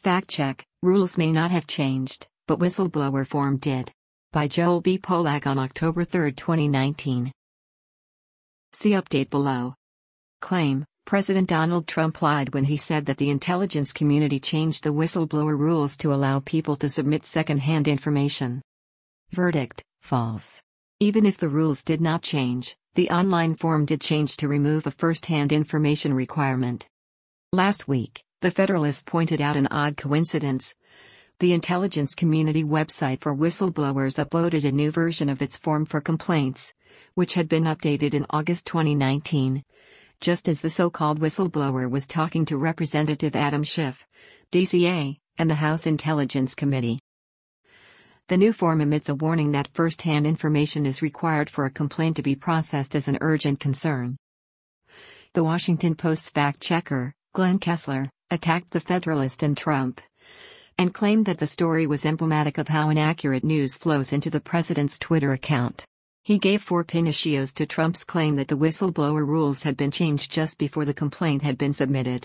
Fact check: rules may not have changed, but whistleblower form did. By Joel B. Polak on October 3, 2019. See update below. Claim: President Donald Trump lied when he said that the intelligence community changed the whistleblower rules to allow people to submit second-hand information. Verdict: false. Even if the rules did not change, the online form did change to remove a first-hand information requirement. Last week, The Federalist pointed out an odd coincidence. The intelligence community website for whistleblowers uploaded a new version of its form for complaints, which had been updated in August 2019, just as the so-called whistleblower was talking to Representative Adam Schiff, DCA, and the House Intelligence Committee. The new form emits a warning that first-hand information is required for a complaint to be processed as an urgent concern. The Washington Post's fact-checker, Glenn Kessler, attacked the Federalist and Trump, and claimed that the story was emblematic of how inaccurate news flows into the president's Twitter account. He gave 4 pinachios to Trump's claim that the whistleblower rules had been changed just before the complaint had been submitted.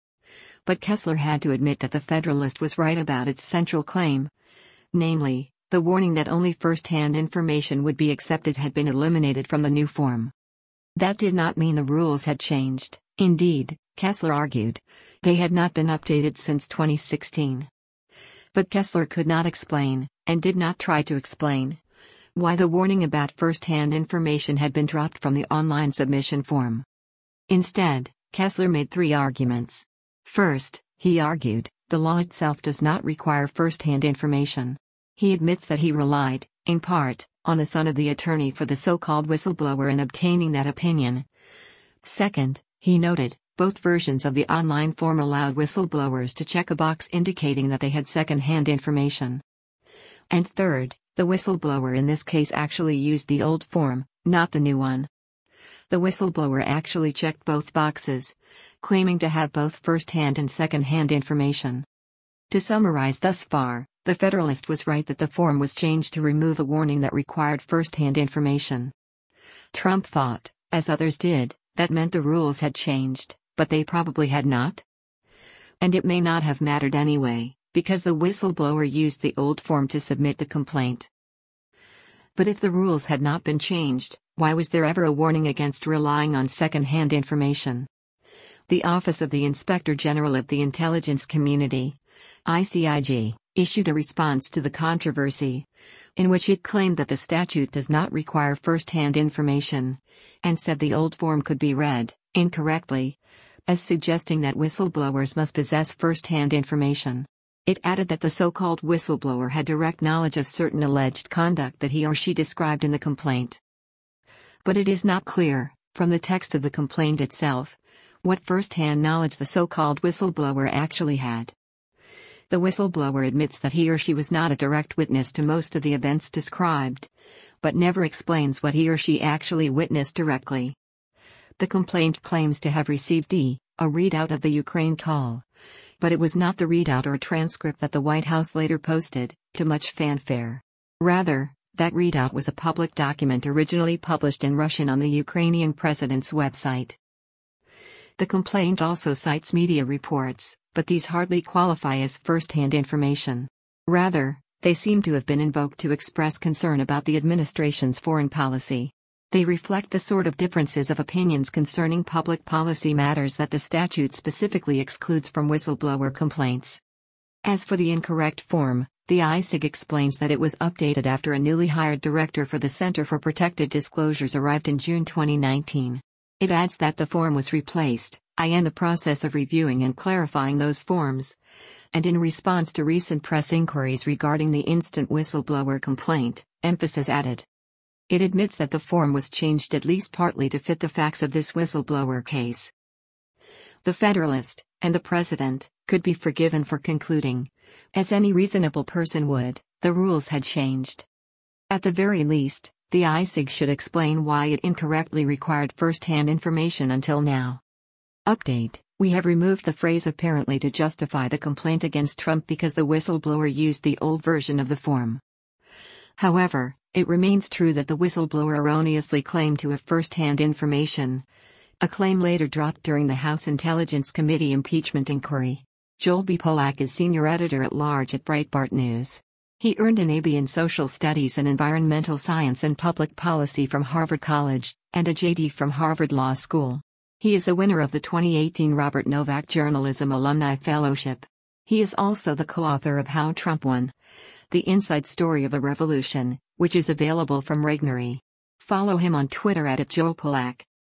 But Kessler had to admit that the Federalist was right about its central claim. Namely, the warning that only first-hand information would be accepted had been eliminated from the new form. That did not mean the rules had changed. Indeed, Kessler argued, they had not been updated since 2016. But Kessler could not explain, and did not try to explain, why the warning about first-hand information had been dropped from the online submission form. Instead, Kessler made 3 arguments. First, he argued, the law itself does not require first-hand information. He admits that he relied, in part, on the son of the attorney for the so-called whistleblower in obtaining that opinion. Second, he noted, both versions of the online form allowed whistleblowers to check a box indicating that they had second-hand information. And third, the whistleblower in this case actually used the old form, not the new one. The whistleblower actually checked both boxes, claiming to have both first-hand and second-hand information. To summarize thus far, the Federalist was right that the form was changed to remove a warning that required first-hand information. Trump thought, as others did, that meant the rules had changed, but they probably had not. And it may not have mattered anyway, because the whistleblower used the old form to submit the complaint. But if the rules had not been changed, why was there ever a warning against relying on second-hand information? The Office of the Inspector General of the Intelligence Community, ICIG, issued a response to the controversy, in which it claimed that the statute does not require first-hand information, and said the old form could be read, incorrectly, as suggesting that whistleblowers must possess first-hand information. It added that the so-called whistleblower had direct knowledge of certain alleged conduct that he or she described in the complaint. But it is not clear, from the text of the complaint itself, what first-hand knowledge the so-called whistleblower actually had. The whistleblower admits that he or she was not a direct witness to most of the events described, but never explains what he or she actually witnessed directly. The complaint claims to have received a readout of the Ukraine call, but it was not the readout or transcript that the White House later posted, to much fanfare. Rather, that readout was a public document originally published in Russian on the Ukrainian president's website. The complaint also cites media reports, but these hardly qualify as first-hand information. Rather, they seem to have been invoked to express concern about the administration's foreign policy. They reflect the sort of differences of opinions concerning public policy matters that the statute specifically excludes from whistleblower complaints. As for the incorrect form, the ICIG explains that it was updated after a newly hired director for the Center for Protected Disclosures arrived in June 2019. It adds that the form was replaced, in the process of reviewing and clarifying those forms, and in response to recent press inquiries regarding the instant whistleblower complaint, emphasis added. It admits that the form was changed at least partly to fit the facts of this whistleblower case. The Federalist, and the President, could be forgiven for concluding, as any reasonable person would, the rules had changed. At the very least, the ICIG should explain why it incorrectly required first-hand information until now. Update: we have removed the phrase apparently to justify the complaint against Trump because the whistleblower used the old version of the form. However, it remains true that the whistleblower erroneously claimed to have first-hand information, a claim later dropped during the House Intelligence Committee impeachment inquiry. Joel B. Polak is senior editor-at-large at Breitbart News. He earned an AB in Social Studies and Environmental Science and Public Policy from Harvard College, and a JD from Harvard Law School. He is a winner of the 2018 Robert Novak Journalism Alumni Fellowship. He is also the co-author of How Trump Won: The Inside Story of a Revolution, which is available from Regnery. Follow him on Twitter @JoelPolak.